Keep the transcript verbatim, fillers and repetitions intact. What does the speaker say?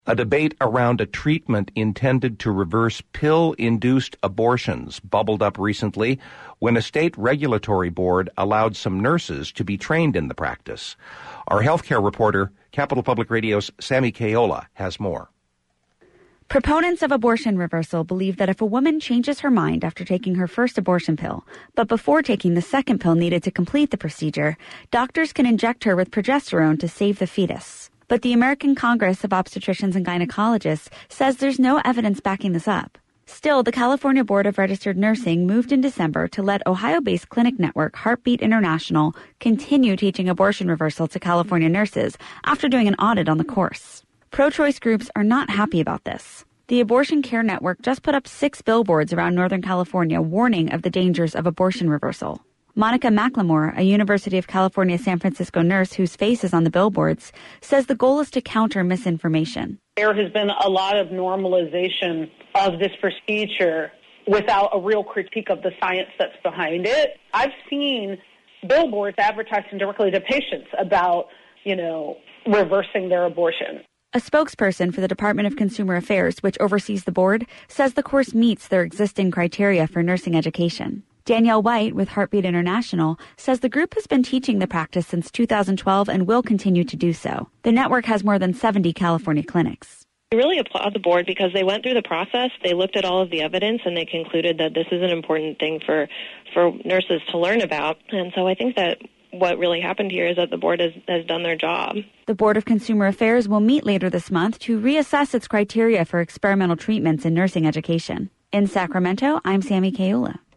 A debate around a treatment intended to reverse pill-induced abortions bubbled up recently when a state regulatory board allowed some nurses to be trained in the practice. Our healthcare reporter, Capital Public Radio's Sammy Kayola, has more. Proponents of abortion reversal believe that if a woman changes her mind after taking her first abortion pill, but before taking the second pill needed to complete the procedure, doctors can inject her with progesterone to save the fetus. But the American Congress of Obstetricians and Gynecologists says there's no evidence backing this up. Still, the California Board of Registered Nursing moved in December to let Ohio-based clinic network Heartbeat International continue teaching abortion reversal to California nurses after doing an audit on the course. Pro-choice groups are not happy about this. The Abortion Care Network just put up six billboards around Northern California warning of the dangers of abortion reversal. Monica McLemore, a University of California San Francisco nurse whose face is on the billboards, says the goal is to counter misinformation. There has been a lot of normalization of this procedure without a real critique of the science that's behind it. I've seen billboards advertising directly to patients about, you know, reversing their abortion. A spokesperson for the Department of Consumer Affairs, which oversees the board, says the course meets their existing criteria for nursing education. Danielle White with Heartbeat International says the group has been teaching the practice since two thousand twelve and will continue to do so. The network has more than seventy California clinics. I really applaud the board because they went through the process, they looked at all of the evidence, and they concluded that this is an important thing for, for nurses to learn about. And so I think that what really happened here is that the board has, has done their job. The Board of Consumer Affairs will meet later this month to reassess its criteria for experimental treatments in nursing education. In Sacramento, I'm Sammy Kayola.